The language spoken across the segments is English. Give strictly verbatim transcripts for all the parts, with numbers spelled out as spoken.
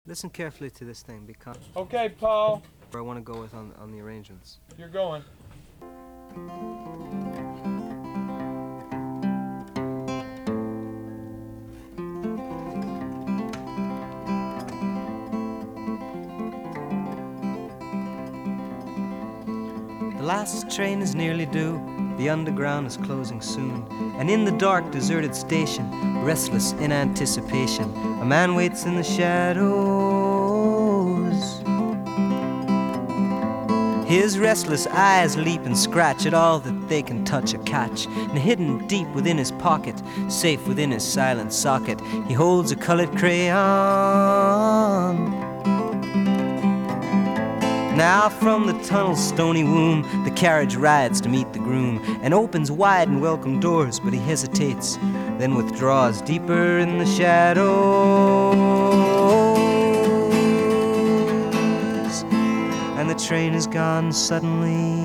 Listen carefully to this thing because Okay, Paul. I want to go with on, on the arrangements. You're going. The last train is nearly due, the underground is closing soon, and in the dark, deserted station, restless in anticipation, a man waits in the shadows. His restless eyes leap and scratch at all that they can touch or catch, and hidden deep within his pocket, safe within his silent socket, he holds a colored crayon. Now from the tunnel's stony womb, the carriage rides to meet the groom, and opens wide and welcome doors, but he hesitates, then withdraws deeper in the shadows. And the train is gone suddenly,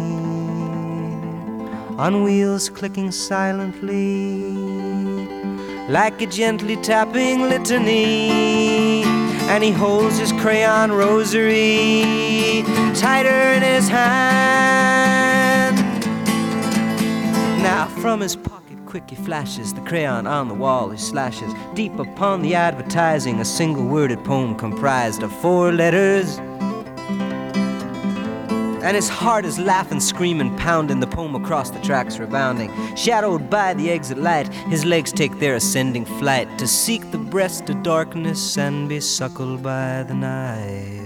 on wheels clicking silently, like a gently tapping litany. And he holds his crayon rosary tighter in his hand. Now from his pocket quick he flashes the crayon on the wall he slashes. Deep upon the advertising, a single worded poem comprised of four letters. And his heart is laughing, screaming, pounding, the poem across the tracks rebounding. Shadowed by the exit light, his legs take their ascending flight to seek the breast of darkness and be suckled by the night.